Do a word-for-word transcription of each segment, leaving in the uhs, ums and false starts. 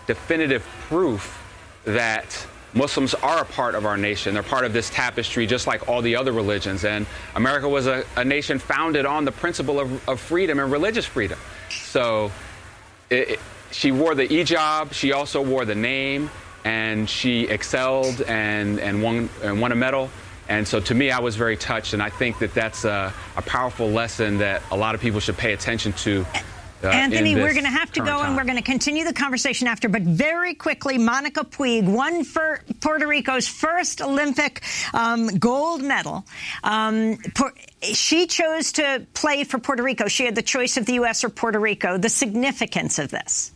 definitive proof that Muslims are a part of our nation. They're part of this tapestry just like all the other religions. And America was a, a nation founded on the principle of, of freedom and religious freedom. So it, it, she wore the hijab, she also wore the name, and she excelled and, and, won, and won a medal. And so to me, I was very touched, and I think that that's a, a powerful lesson that a lot of people should pay attention to. Uh, Anthony, we're going to have to go, time. and we're going to continue the conversation after. But very quickly, Monica Puig won for Puerto Rico's first Olympic um, gold medal. Um, she chose to play for Puerto Rico. She had the choice of the U S or Puerto Rico. The significance of this.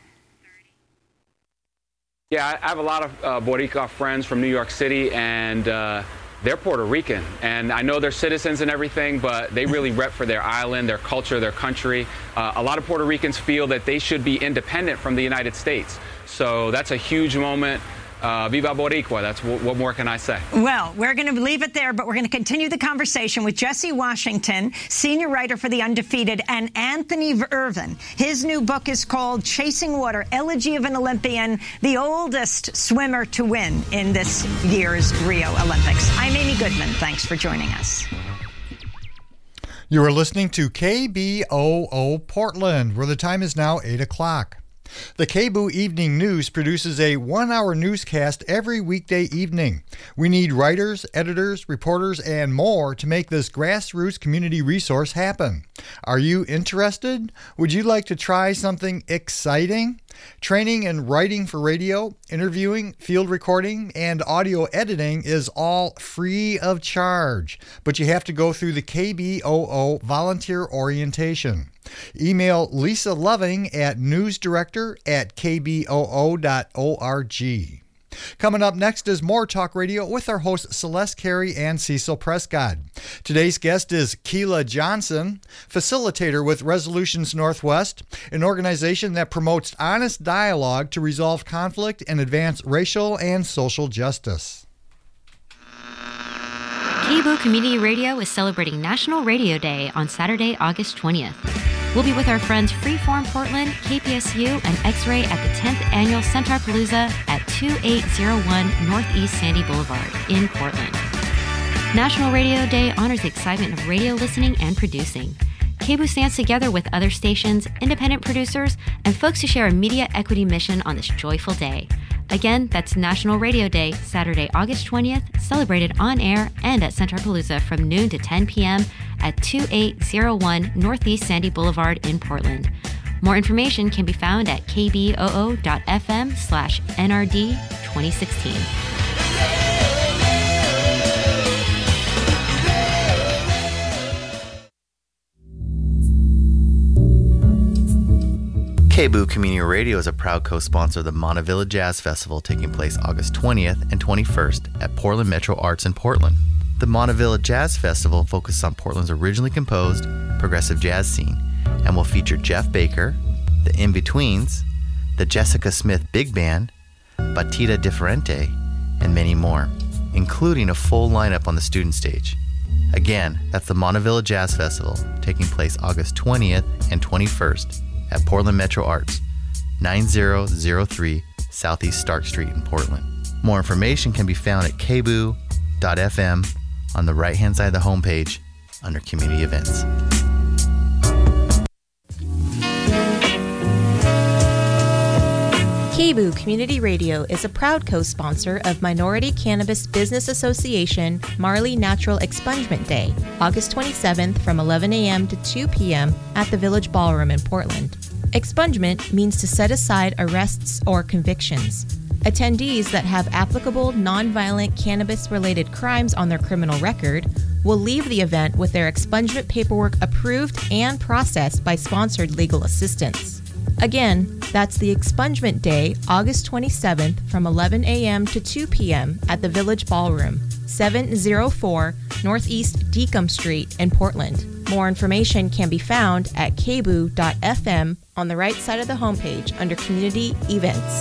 Yeah, I have a lot of uh, Boricua friends from New York City, and uh, they're Puerto Rican. And I know they're citizens and everything, but they really rep for their island, their culture, their country. Uh, a lot of Puerto Ricans feel that they should be independent from the United States. So that's a huge moment. Uh, Viva Boricua. That's what, what more can I say? Well, we're going to leave it there, but we're going to continue the conversation with Jesse Washington, senior writer for The Undefeated, and Anthony Irvin. His new book is called Chasing Water, Elegy of an Olympian, the oldest swimmer to win in this year's Rio Olympics. I'm Amy Goodman. Thanks for joining us. You are listening to K B O O Portland, where the time is now eight o'clock. The K B O O Evening News produces a one-hour newscast every weekday evening. We need writers, editors, reporters, and more to make this grassroots community resource happen. Are you interested? Would you like to try something exciting? Training and writing for radio, interviewing, field recording, and audio editing is all free of charge, but you have to go through the K B O O volunteer orientation. Email Lisa Loving at newsdirector at k b o o dot org. Coming up next is more Talk Radio with our hosts Celeste Carey and Cecil Prescott. Today's guest is Keela Johnson, facilitator with Resolutions Northwest, an organization that promotes honest dialogue to resolve conflict and advance racial and social justice. K B O O Community Radio is celebrating National Radio Day on Saturday, August twentieth. We'll be with our friends Freeform Portland, K P S U, and X-Ray at the tenth Annual Centarpalooza at twenty-eight oh one Northeast Sandy Boulevard in Portland. National Radio Day honors the excitement of radio listening and producing. K B O O stands together with other stations, independent producers, and folks who share a media equity mission on this joyful day. Again, that's National Radio Day, Saturday, August twentieth, celebrated on air and at Centarpalooza from noon to ten p.m. at twenty-eight oh one Northeast Sandy Boulevard in Portland. More information can be found at k b o o dot f m slash N R D twenty sixteen. K B O O Community Radio is a proud co-sponsor of the Montevilla Jazz Festival taking place August twentieth and twenty-first at Portland Metro Arts in Portland. The Montevilla Jazz Festival focuses on Portland's originally composed progressive jazz scene and will feature Jeff Baker, the In-Betweens, the Jessica Smith Big Band, Batida Differente, and many more, including a full lineup on the student stage. Again, that's the Montevilla Jazz Festival taking place August twentieth and twenty-first at Portland Metro Arts, nine thousand three Southeast Stark Street in Portland. More information can be found at k b o o dot f m on the right-hand side of the homepage under Community Events. K B O O Community Radio is a proud co-sponsor of Minority Cannabis Business Association Marley Natural Expungement Day, August twenty-seventh from eleven a.m. to two p.m. at the Village Ballroom in Portland. Expungement means to set aside arrests or convictions. Attendees that have applicable nonviolent cannabis-related crimes on their criminal record will leave the event with their expungement paperwork approved and processed by sponsored legal assistance. Again, that's the Expungement Day, August twenty-seventh from eleven a.m. to two p.m. at the Village Ballroom, seven oh four Northeast Deacom Street in Portland. More information can be found at k b o o dot f m on the right side of the homepage under Community Events.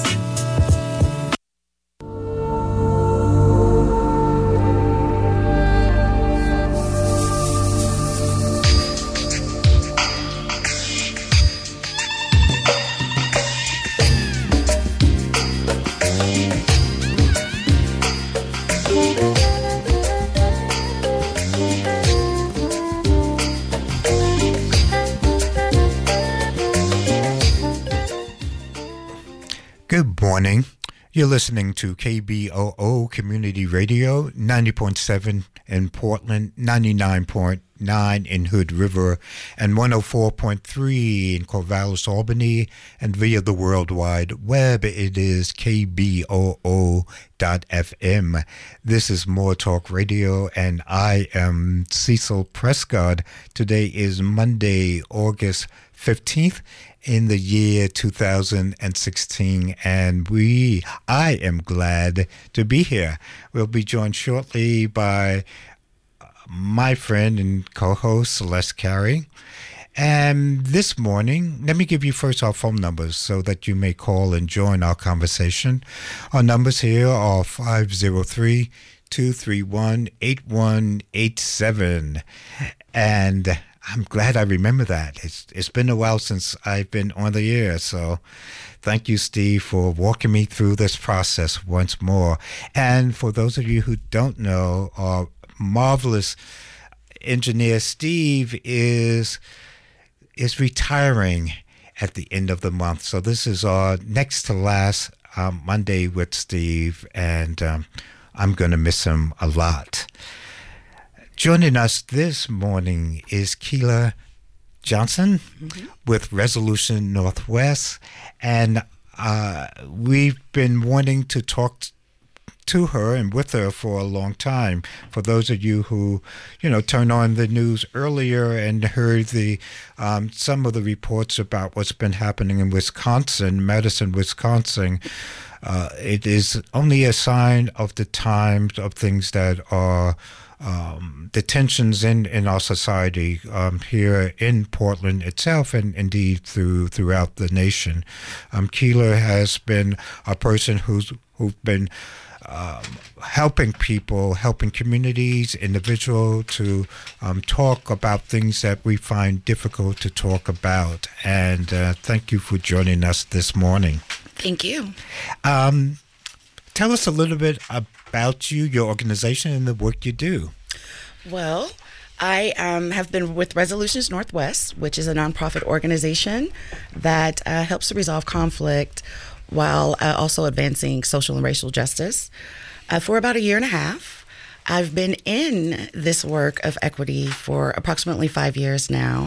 Good morning. You're listening to K B O O Community Radio, ninety point seven in Portland, ninety-nine point nine in Hood River, and one oh four point three in Corvallis, Albany, and via the World Wide Web, it is K B O O dot F M. This is More Talk Radio, and I am Cecil Prescott. Today is Monday, August fifteenth. In the year two thousand sixteen, and we, I am glad to be here. We'll be joined shortly by my friend and co-host Celeste Carey. And this morning, let me give you first our phone numbers so that you may call and join our conversation. Our numbers here are five oh three, two three one, eight one eight seven. And I'm glad I remember that. It's it's been a while since I've been on the air, so thank you, Steve, for walking me through this process once more. And for those of you who don't know, our marvelous engineer Steve is is retiring at the end of the month. So this is our next to last um, Monday with Steve, and um, I'm going to miss him a lot. Joining us this morning is Keila Johnson mm-hmm. with Resolution Northwest, and uh, we've been wanting to talk t- to her and with her for a long time. For those of you who, you know, turned on the news earlier and heard the um, some of the reports about what's been happening in Wisconsin, Madison, Wisconsin, uh, it is only a sign of the times of things that are Um, the tensions in, in our society um, here in Portland itself, and indeed through throughout the nation. Um, Keila has been a person who's who's been um, helping people, helping communities, individuals to um, talk about things that we find difficult to talk about. And uh, thank you for joining us this morning. Thank you. Um, tell us a little bit about you, your organization, and the work you do. Well, I um, have been with Resolutions Northwest, which is a nonprofit organization that uh, helps to resolve conflict while uh, also advancing social and racial justice. Uh, for about a year and a half, I've been in this work of equity for approximately five years now,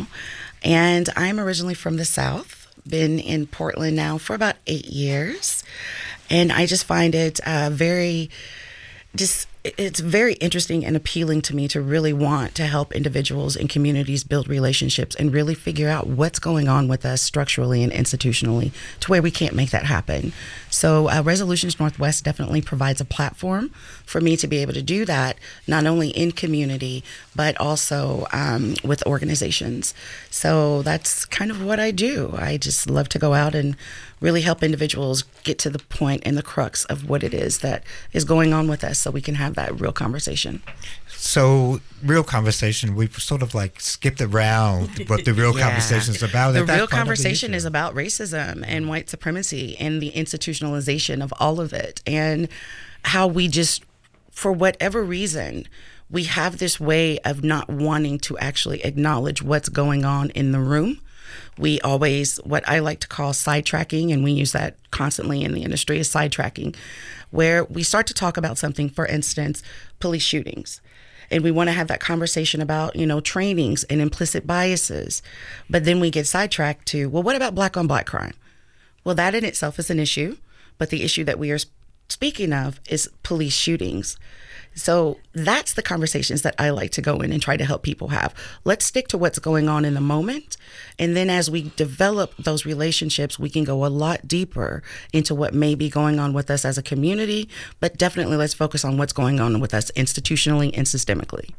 and I'm originally from the South, been in Portland now for about eight years, and I just find it uh, very... Just it's very interesting and appealing to me to really want to help individuals and communities build relationships and really figure out what's going on with us structurally and institutionally to where we can't make that happen. So uh, Resolutions Northwest definitely provides a platform for me to be able to do that, not only in community, but also um, with organizations. So that's kind of what I do. I just love to go out and really help individuals get to the point and the crux of what it is that is going on with us so we can have that real conversation. So, real conversation, we've sort of like skipped around what the real yeah. conversation is about. The real conversation is about racism and white supremacy and the institutionalization of all of it, and how we just, for whatever reason, we have this way of not wanting to actually acknowledge what's going on in the room. We always, what I like to call sidetracking, and we use that constantly in the industry, is sidetracking, where we start to talk about something, for instance, police shootings. And we want to have that conversation about, you know, trainings and implicit biases. But then we get sidetracked to, well, what about black on black crime? Well, that in itself is an issue. But the issue that we are speaking of is police shootings. So that's the conversations that I like to go in and try to help people have. Let's stick to what's going on in the moment. And then as we develop those relationships, we can go a lot deeper into what may be going on with us as a community. But definitely let's focus on what's going on with us institutionally and systemically.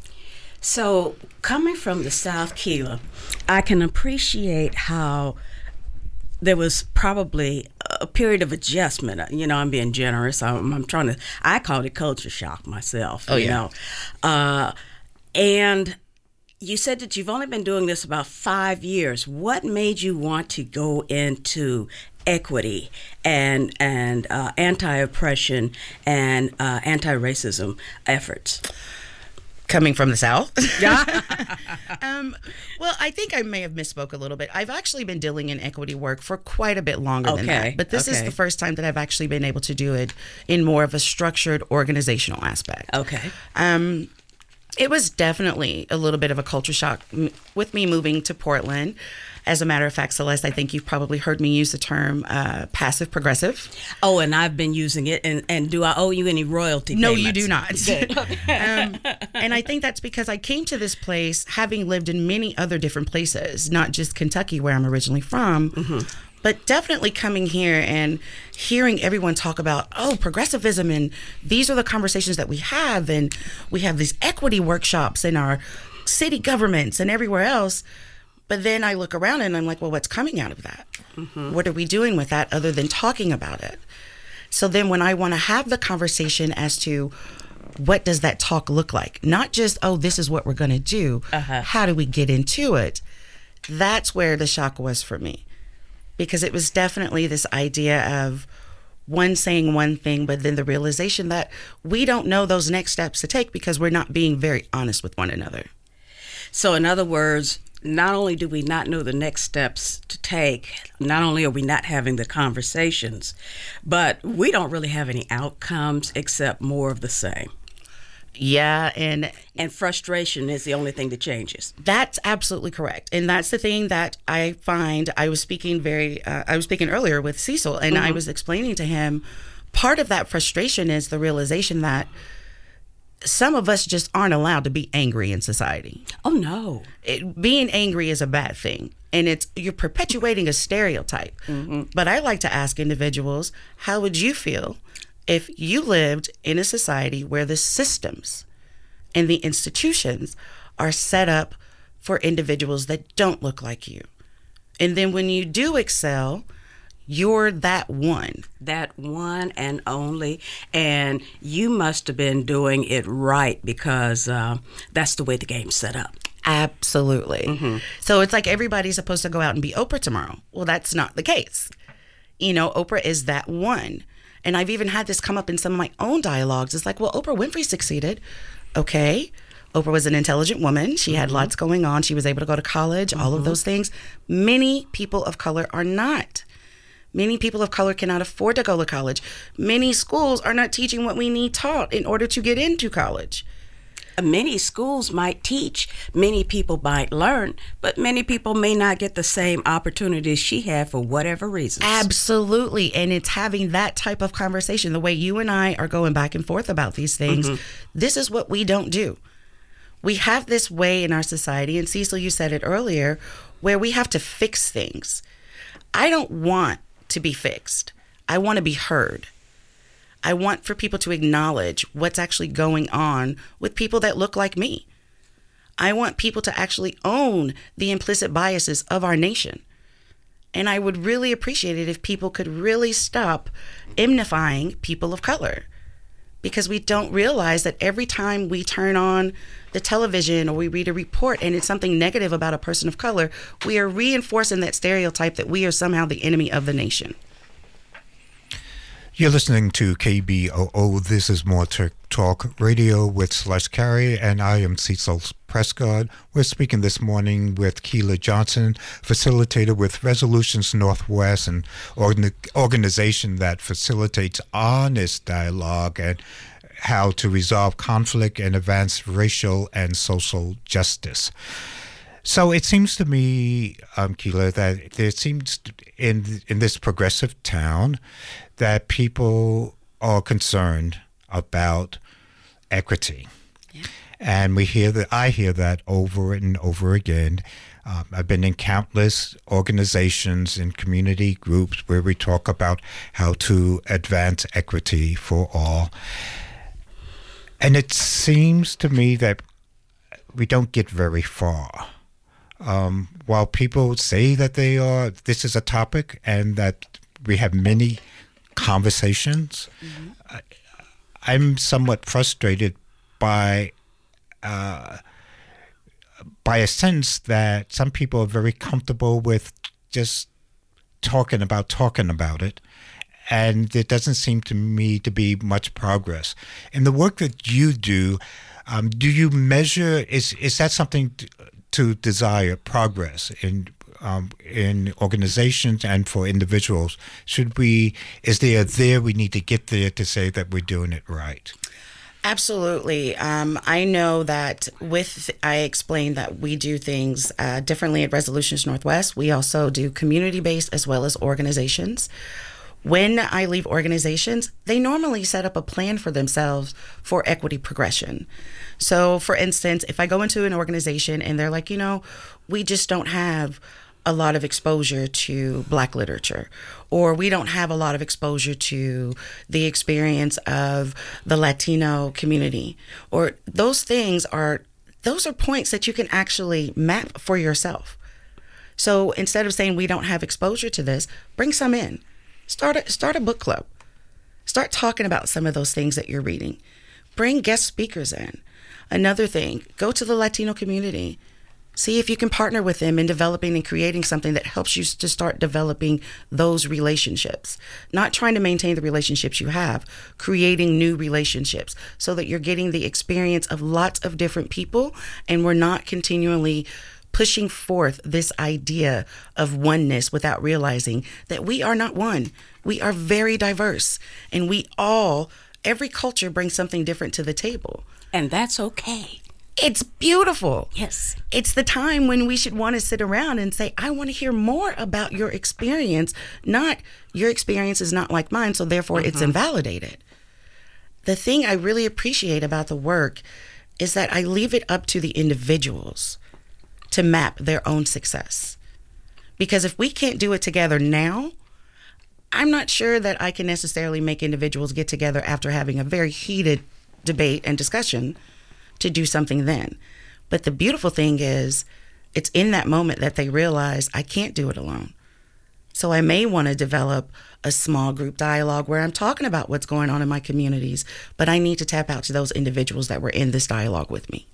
So coming from the South, Keila, I can appreciate how there was probably a period of adjustment. You know, I'm being generous. I'm, I'm trying to, I called it culture shock myself. Oh, you yeah. know. Uh, and you said that you've only been doing this about five years. What made you want to go into equity and and uh, anti-oppression and uh, anti-racism efforts? Coming from the South. Yeah. um, well, I think I may have misspoke a little bit. I've actually been dealing in equity work for quite a bit longer okay. than that. But this okay. is the first time that I've actually been able to do it in more of a structured organizational aspect. Okay. Um, it was definitely a little bit of a culture shock m- with me moving to Portland. As a matter of fact, Celeste, I think you've probably heard me use the term uh, passive progressive. Oh, and I've been using it. And, and do I owe you any royalty No, payments? you do not. um, and I think that's because I came to this place having lived in many other different places, not just Kentucky, where I'm originally from, mm-hmm. but definitely coming here and hearing everyone talk about, oh, progressivism, and these are the conversations that we have, and we have these equity workshops in our city governments and everywhere else. But then I look around and I'm like, well, what's coming out of that? Mm-hmm. What are we doing with that other than talking about it? So then when I want to have the conversation as to what does that talk look like? Not just, oh, this is what we're going to do. Uh-huh. How do we get into it? That's where the shock was for me. Because it was definitely this idea of one saying one thing, but then the realization that we don't know those next steps to take because we're not being very honest with one another. So in other words, not only do we not know the next steps to take, not only are we not having the conversations, but we don't really have any outcomes except more of the same. Yeah, and and frustration is the only thing that changes. That's absolutely correct, and that's the thing that I find. I was speaking very, uh, I was speaking earlier with Cecil, and mm-hmm. I was explaining to him part of that frustration is the realization that some of us just aren't allowed to be angry in society. Oh, no. It, being angry is a bad thing. And it's you're perpetuating a stereotype. Mm-hmm. But I like to ask individuals, how would you feel if you lived in a society where the systems and the institutions are set up for individuals that don't look like you? And then when you do excel, you're that one. That one and only. And you must have been doing it right because uh, that's the way the game's set up. Absolutely. Mm-hmm. So it's like everybody's supposed to go out and be Oprah tomorrow. Well, that's not the case. You know, Oprah is that one. And I've even had this come up in some of my own dialogues. It's like, well, Oprah Winfrey succeeded. Okay. Oprah was an intelligent woman. She had mm-hmm. lots going on. She was able to go to college, mm-hmm. all of those things. Many people of color are not. Many people of color cannot afford to go to college. Many schools are not teaching what we need taught in order to get into college. Many schools might teach, many people might learn, but many people may not get the same opportunities she had for whatever reasons. Absolutely. And it's having that type of conversation, the way you and I are going back and forth about these things. Mm-hmm. This is what we don't do. We have this way in our society, and Cecil, you said it earlier, where we have to fix things. I don't want to be fixed. I want to be heard. I want for people to acknowledge what's actually going on with people that look like me. I want people to actually own the implicit biases of our nation. And I would really appreciate it if people could really stop enmifying people of color, because we don't realize that every time we turn on the television or we read a report and it's something negative about a person of color, we are reinforcing that stereotype that we are somehow the enemy of the nation. You're listening to K B O O. This is More Talk Radio with Celeste Carey, and I am Cecil Prescott. We're speaking this morning with Keila Johnson, facilitator with Resolutions Northwest, an organization that facilitates honest dialogue and how to resolve conflict and advance racial and social justice. So it seems to me, um, Keila, that there seems in in this progressive town that people are concerned about equity. Yeah. And we hear that, I hear that over and over again. Um, I've been in countless organizations and community groups where we talk about how to advance equity for all. And it seems to me that we don't get very far. Um, while people say that they are, this is a topic and that we have many conversations, mm-hmm. I, I'm somewhat frustrated by uh, by a sense that some people are very comfortable with just talking about talking about it, and there doesn't seem to me to be much progress. In the work that you do, um, do you measure, is is that something to, to desire progress in um, in organizations and for individuals? Should we, is there there we need to get there to say that we're doing it right? Absolutely. Um, I know that with, I explained that we do things uh, differently at Resolutions Northwest. We also do community-based as well as organizations. When I leave organizations, they normally set up a plan for themselves for equity progression. So, for instance, if I go into an organization and they're like, you know, we just don't have a lot of exposure to Black literature, or we don't have a lot of exposure to the experience of the Latino community, or those things are, those are points that you can actually map for yourself. So instead of saying we don't have exposure to this, bring some in. Start a, start a book club. Start talking about some of those things that you're reading. Bring guest speakers in. Another thing, go to the Latino community. See if you can partner with them in developing and creating something that helps you to start developing those relationships. Not trying to maintain the relationships you have, creating new relationships so that you're getting the experience of lots of different people, and we're not continually pushing forth this idea of oneness without realizing that we are not one. We are very diverse, and we all, every culture brings something different to the table. And that's okay. It's beautiful. Yes. It's the time when we should want to sit around and say, I want to hear more about your experience, not your experience is not like mine, so therefore mm-hmm. it's invalidated. The thing I really appreciate about the work is that I leave it up to the individuals to map their own success. Because if we can't do it together now, I'm not sure that I can necessarily make individuals get together after having a very heated debate and discussion to do something then. But the beautiful thing is, it's in that moment that they realize I can't do it alone. So I may want to develop a small group dialogue where I'm talking about what's going on in my communities, but I need to tap out to those individuals that were in this dialogue with me.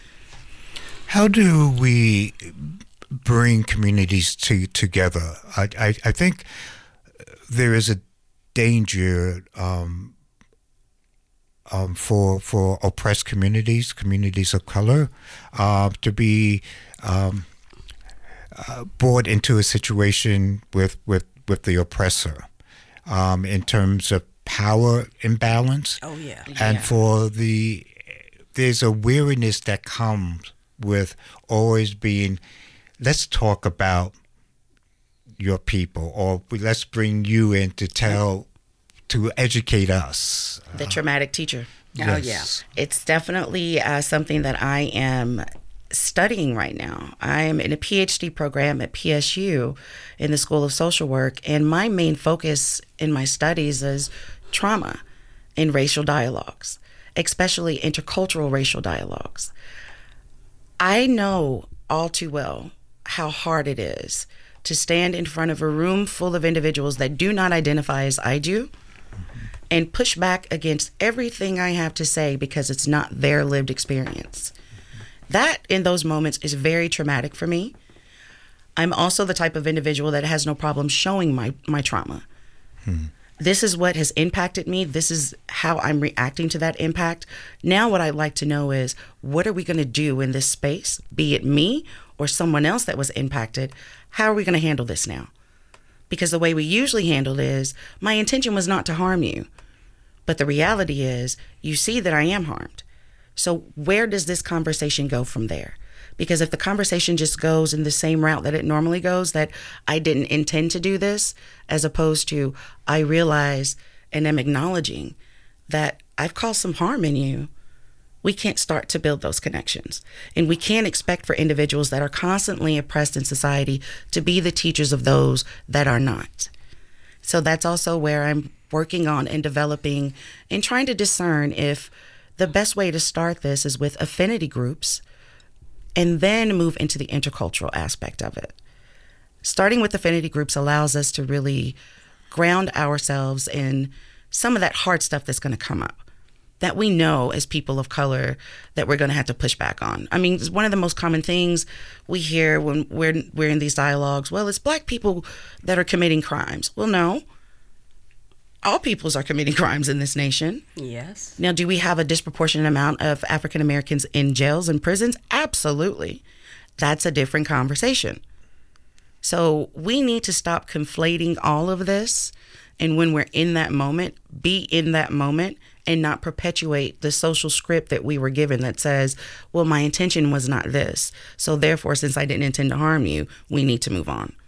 How do we bring communities to, together? I, I, I think there is a danger um, Um, for for oppressed communities, communities of color, uh, to be um, uh, brought into a situation with with, with the oppressor, um, in terms of power imbalance. Oh yeah, and yeah. for the there's a weariness that comes with always being, let's talk about your people, or let's bring you in to tell. To educate us. The traumatic teacher. Yes. Oh, yeah. It's definitely uh, something that I am studying right now. I am in a P H D program at P S U in the School of Social Work, and my main focus in my studies is trauma in racial dialogues, especially intercultural racial dialogues. I know all too well how hard it is to stand in front of a room full of individuals that do not identify as I do, and push back against everything I have to say because it's not their lived experience. That, in those moments, is very traumatic for me. I'm also the type of individual that has no problem showing my, my trauma. Hmm. This is what has impacted me. This is how I'm reacting to that impact. Now what I'd like to know is, what are we going to do in this space, be it me or someone else that was impacted? How are we going to handle this now? Because the way we usually handle it is, my intention was not to harm you. But the reality is, you see that I am harmed. So where does this conversation go from there? Because if the conversation just goes in the same route that it normally goes, that I didn't intend to do this, as opposed to I realize and am acknowledging that I've caused some harm in you, we can't start to build those connections. And we can't expect for individuals that are constantly oppressed in society to be the teachers of those that are not. So that's also where I'm working on and developing and trying to discern if the best way to start this is with affinity groups and then move into the intercultural aspect of it. Starting with affinity groups allows us to really ground ourselves in some of that hard stuff that's going to come up, that we know as people of color that we're going to have to push back on. I mean, it's one of the most common things we hear when we're we're in these dialogues. Well, it's Black people that are committing crimes. Well, no. all peoples are committing crimes in this nation. Yes. Now, do we have a disproportionate amount of African Americans in jails and prisons? Absolutely. That's a different conversation. So we need to stop conflating all of this. And when we're in that moment, be in that moment and not perpetuate the social script that we were given that says, well, my intention was not this. So therefore, since I didn't intend to harm you, we need to move on.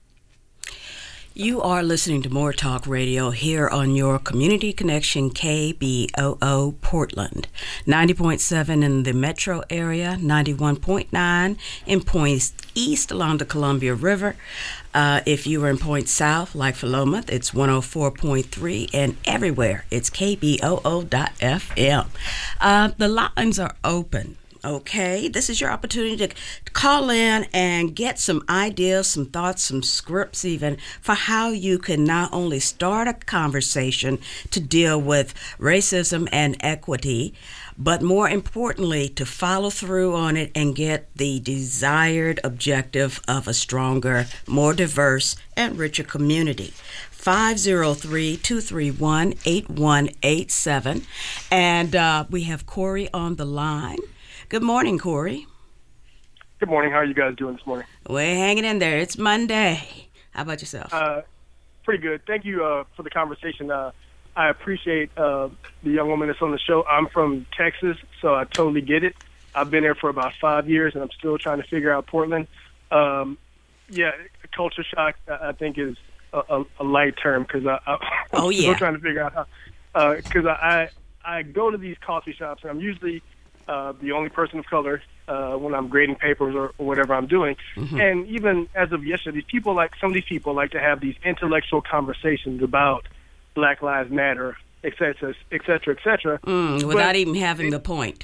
You are listening to More Talk Radio here on your Community Connection K B O O Portland. ninety point seven in the metro area, ninety-one point nine in points east along the Columbia River. Uh, if you are in points south, like Philomath, it's one oh four point three, and everywhere it's K B O O dot F M. Uh, the lines are open. Okay, this is your opportunity to call in and get some ideas, some thoughts, some scripts even for how you can not only start a conversation to deal with racism and equity, but more importantly, to follow through on it and get the desired objective of a stronger, more diverse, and richer community. five oh three, two three one, eight one eight seven. And uh, we have Corey on the line. Good morning, Corey. Good morning. How are you guys doing this morning? We're hanging in there. It's Monday. How about yourself? Uh, pretty good. Thank you uh, for the conversation. Uh, I appreciate uh, the young woman that's on the show. I'm from Texas, so I totally get it. I've been there for about five years, and I'm still trying to figure out Portland. Um, yeah, culture shock, I think, is a, a, a light term because I, I, oh, I'm yeah. still trying to figure out how. Because uh, I, I go to these coffee shops, and I'm usually uh, the only person of color uh, when I'm grading papers or, or whatever I'm doing. Mm-hmm. And even as of yesterday, these people like some of these people like to have these intellectual conversations about Black Lives Matter, et cetera, et cetera, et cetera. Mm, without but, even having the point.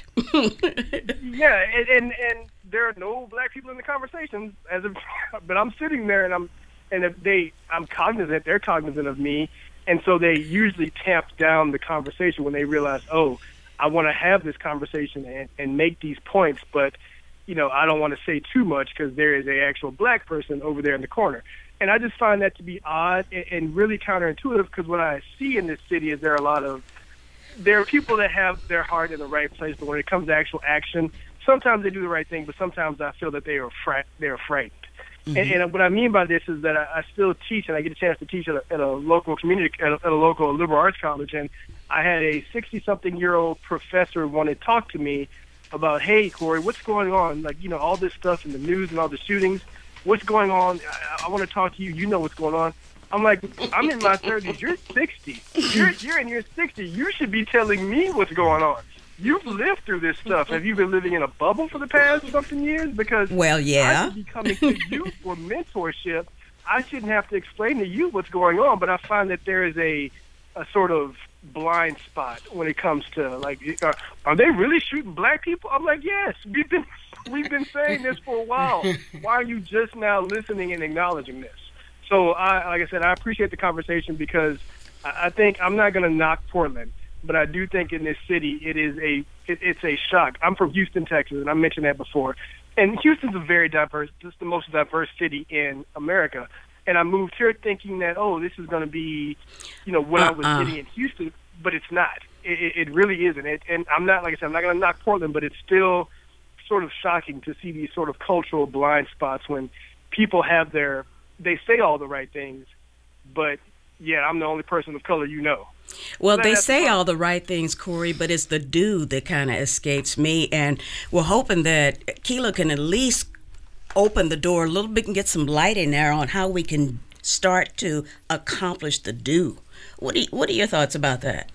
yeah, and, and and there are no black people in the conversation, as of, but I'm sitting there and I'm and if they I'm cognizant, they're cognizant of me, and so they usually tamp down the conversation when they realize, oh, I want to have this conversation and, and make these points, but you know I don't want to say too much because there is a actual black person over there in the corner. And I just find that to be odd and really counterintuitive because what I see in this city is there are a lot of, there are people that have their heart in the right place, but when it comes to actual action, sometimes they do the right thing, but sometimes I feel that they are fra- they're frightened. Mm-hmm. And, and what I mean by this is that I, I still teach, and I get a chance to teach at a, at a local community, at a, at a local liberal arts college, and I had a sixty-something-year-old professor want to talk to me about, hey, Corey, what's going on? Like, you know, all this stuff in the news and all the shootings. What's going on? I, I want to talk to you. You know what's going on. I'm like, I'm in my thirties. You're sixty. You're, you're in your sixties. You should be telling me what's going on. You've lived through this stuff. Have you been living in a bubble for the past something years? Because well, yeah. I should be coming to you for mentorship. I shouldn't have to explain to you what's going on, but I find that there is a, a sort of blind spot when it comes to, like, are, are they really shooting black people? I'm like, yes, we've been we've been saying this for a while. Why are you just now listening and acknowledging this? So, I, like I said, I appreciate the conversation because I, I think I'm not going to knock Portland, but I do think in this city it is a it, it's a shock. I'm from Houston, Texas, and I mentioned that before. And Houston's a very diverse, just the most diverse city in America. And I moved here thinking that, oh, this is going to be, you know, what uh-uh. I was getting in Houston, but it's not. It, it really isn't. It, and I'm not, like I said, I'm not going to knock Portland, but it's still sort of shocking to see these sort of cultural blind spots when people have their, they say all the right things, but yeah, I'm the only person of color you know. Well, so they say fun. all the right things, Corey, but it's the do that kind of escapes me. And we're hoping that Keela can at least open the door a little bit and get some light in there on how we can start to accomplish the do. What do you, what are your thoughts about that?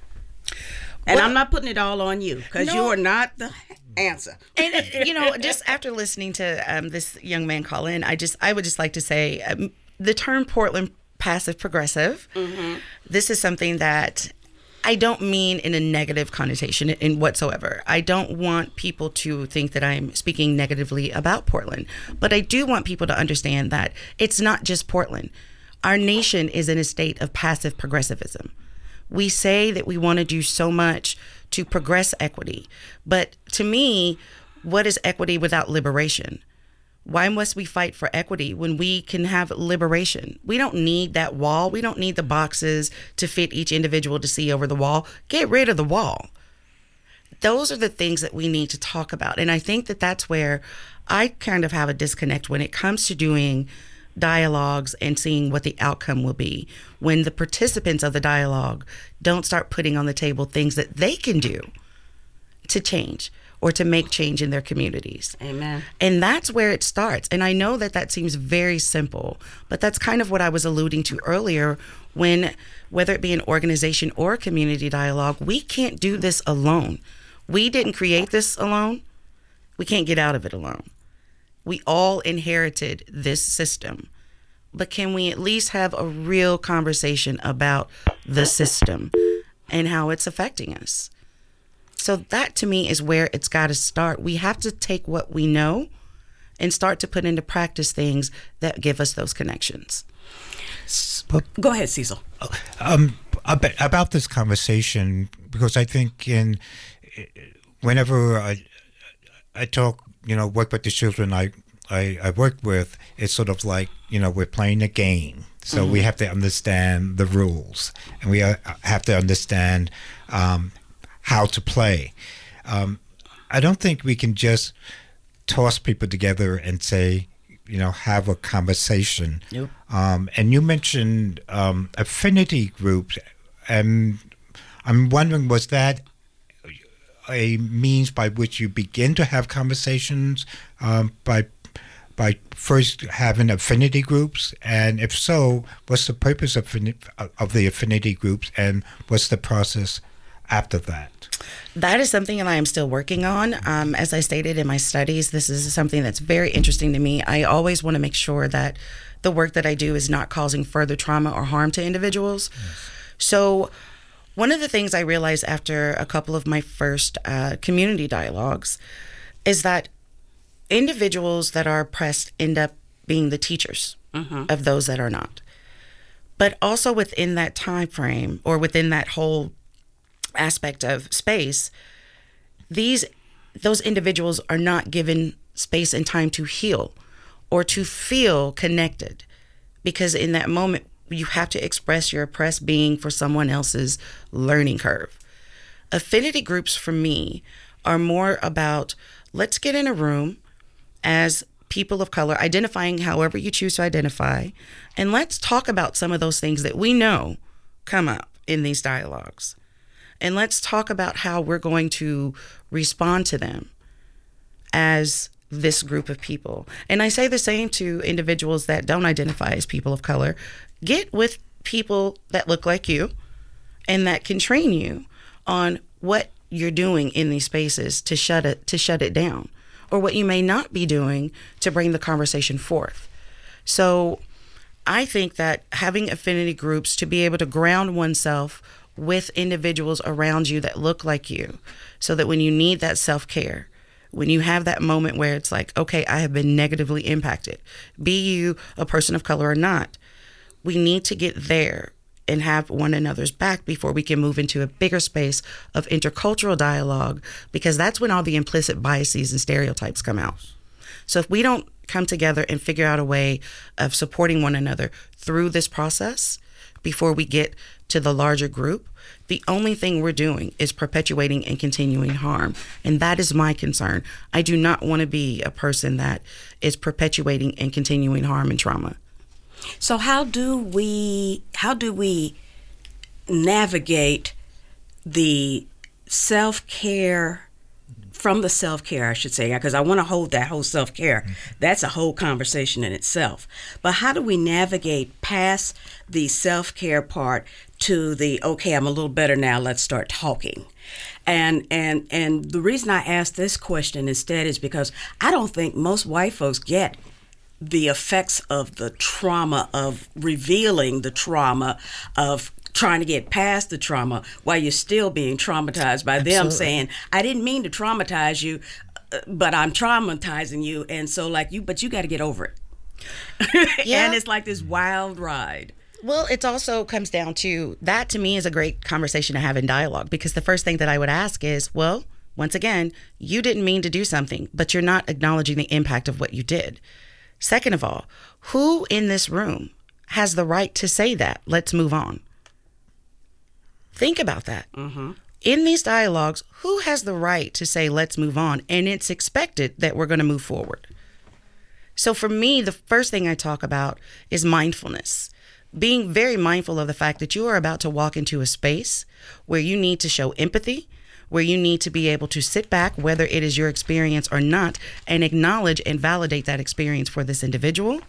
And well, I'm not putting it all on you because no. you are not the answer. And you know, just after listening to um, this young man call in, I just I would just like to say um, the term Portland passive progressive. Mm-hmm. This is something that I don't mean in a negative connotation in whatsoever. I don't want people to think that I'm speaking negatively about Portland, but I do want people to understand that it's not just Portland. Our nation is in a state of passive progressivism. We say that we want to do so much to progress equity, but to me, what is equity without liberation? Why must we fight for equity when we can have liberation? We don't need that wall. We don't need the boxes to fit each individual to see over the wall. Get rid of the wall. Those are the things that we need to talk about. And I think that that's where I kind of have a disconnect when it comes to doing dialogues and seeing what the outcome will be. When the participants of the dialogue don't start putting on the table things that they can do to change or to make change in their communities. Amen. And that's where it starts. And I know that that seems very simple, but that's kind of what I was alluding to earlier when, whether it be an organization or a community dialogue, we can't do this alone. We didn't create this alone. We can't get out of it alone. We all inherited this system. But can we at least have a real conversation about the system and how it's affecting us? So that to me is where it's got to start. We have to take what we know and start to put into practice things that give us those connections. Go ahead, Cecil. Um, about, about this conversation, because I think in whenever I I talk, you know, work with the children I, I, I work with, it's sort of like, you know, we're playing a game. So mm-hmm. we have to understand the rules, and we have to understand um, how to play. Um, I don't think we can just toss people together and say, you know, have a conversation. Nope. Um, and you mentioned um, affinity groups, and I'm wondering, was that a means by which you begin to have conversations um, by by first having affinity groups? And if so, what's the purpose of, of the affinity groups, and what's the process after that? That is something that I am still working on. Um, as I stated in my studies, this is something that's very interesting to me. I always want to make sure that the work that I do is not causing further trauma or harm to individuals. Yes. So one of the things I realized after a couple of my first uh, community dialogues is that individuals that are oppressed end up being the teachers mm-hmm. of those that are not. But also within that time frame, or within that whole aspect of space, these those individuals are not given space and time to heal or to feel connected, because in that moment you have to express your oppressed being for someone else's learning curve. Affinity groups for me are more about, let's get in a room as people of color, identifying however you choose to identify, and let's talk about some of those things that we know come up in these dialogues. And let's talk about how we're going to respond to them as this group of people. And I say the same to individuals that don't identify as people of color. Get with people that look like you and that can train you on what you're doing in these spaces to shut it to shut it down, or what you may not be doing to bring the conversation forth. So I think that having affinity groups to be able to ground oneself with individuals around you that look like you, so that when you need that self-care, when you have that moment where it's like, okay, I have been negatively impacted, be you a person of color or not, we need to get there and have one another's back before we can move into a bigger space of intercultural dialogue, because that's when all the implicit biases and stereotypes come out. So if we don't come together and figure out a way of supporting one another through this process before we get to the larger group, the only thing we're doing is perpetuating and continuing harm. And that is my concern. I do not want to be a person that is perpetuating and continuing harm and trauma. So how do we how do we navigate the self-care from the self-care, I should say, because I want to hold that whole self-care. That's a whole conversation in itself. But how do we navigate past the self-care part to the, okay, I'm a little better now, let's start talking? And and and the reason I ask this question instead is because I don't think most white folks get the effects of the trauma, of revealing the trauma, of trying to get past the trauma while you're still being traumatized by Absolutely. Them saying, I didn't mean to traumatize you, but I'm traumatizing you. And so like you, but you got to get over it. Yeah. And it's like this wild ride. Well, it also comes down to, that to me is a great conversation to have in dialogue, because the first thing that I would ask is, well, Once again, you didn't mean to do something, but you're not acknowledging the impact of what you did. Second of all, who in this room has the right to say that? Let's move on. Think about that. Mm-hmm. In these dialogues, who has the right to say, let's move on? And it's expected that we're going to move forward. So for me, the first thing I talk about is mindfulness. Being very mindful of the fact that you are about to walk into a space where you need to show empathy, where you need to be able to sit back, whether it is your experience or not, and acknowledge and validate that experience for this individual.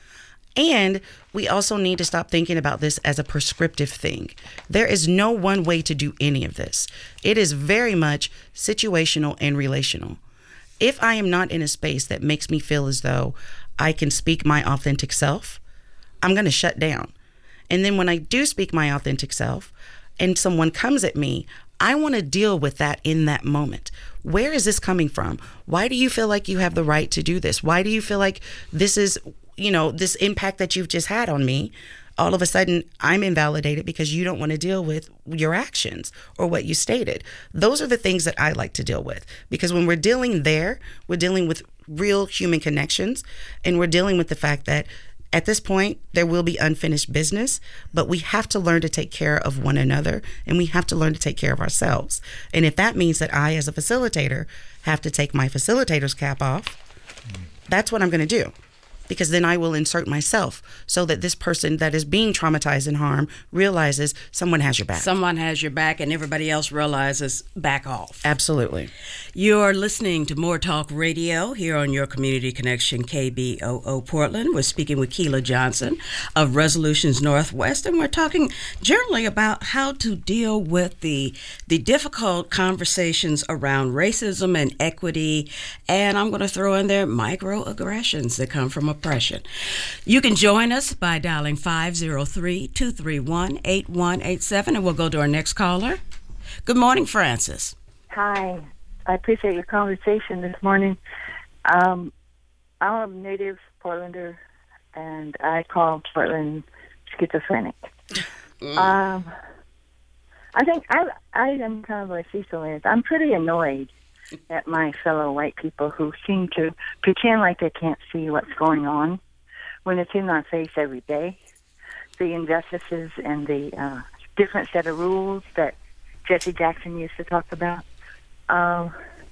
And we also need to stop thinking about this as a prescriptive thing. There is no one way to do any of this. It is very much situational and relational. If I am not in a space that makes me feel as though I can speak my authentic self, I'm going to shut down. And then when I do speak my authentic self and someone comes at me, I want to deal with that in that moment. Where is this coming from? Why do you feel like you have the right to do this? Why do you feel like this is, you know, this impact that you've just had on me? All of a sudden, I'm invalidated because you don't want to deal with your actions or what you stated. Those are the things that I like to deal with, because when we're dealing there, we're dealing with real human connections, and we're dealing with the fact that at this point, there will be unfinished business, but we have to learn to take care of one another, and we have to learn to take care of ourselves. And if that means that I, as a facilitator, have to take my facilitator's cap off, that's what I'm going to do. Because then I will insert myself so that this person that is being traumatized and harmed realizes someone has your back. Someone has your back, and everybody else realizes back off. Absolutely. You're listening to More Talk Radio here on your Community Connection K B O O Portland. We're speaking with Keila Johnson of Resolutions Northwest, and we're talking generally about how to deal with the the difficult conversations around racism and equity, and I'm going to throw in there microaggressions that come from oppression. You can join us by dialing five oh three, two three one, eight one eight seven, and we'll go to our next caller. Good morning, Francis. Hi. I appreciate your conversation this morning. Um, I'm a native Portlander, and I call Portland schizophrenic. Mm. Um, I think I, I am kind of like Cecil is. I'm pretty annoyed at my fellow white people who seem to pretend like they can't see what's going on when it's in our face every day. The injustices and the uh, different set of rules that Jesse Jackson used to talk about. Um,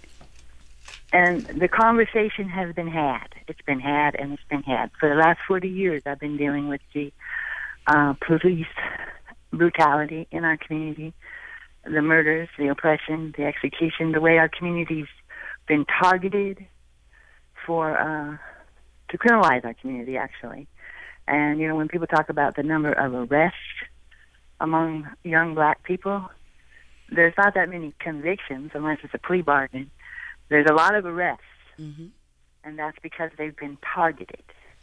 and the conversation has been had. It's been had and it's been had. For the last forty years, I've been dealing with the uh, police brutality in our community, the murders, the oppression, the execution, the way our community's been targeted for, uh, to criminalize our community, actually. And, you know, when people talk about the number of arrests among young black people, there's not that many convictions unless it's a plea bargain. There's a lot of arrests, mm-hmm. and that's because they've been targeted.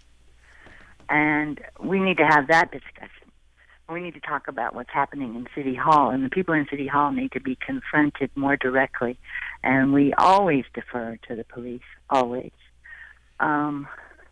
And we need to have that discussion. We need to talk about what's happening in City Hall, and the people in City Hall need to be confronted more directly. And we always defer to the police, always. Um,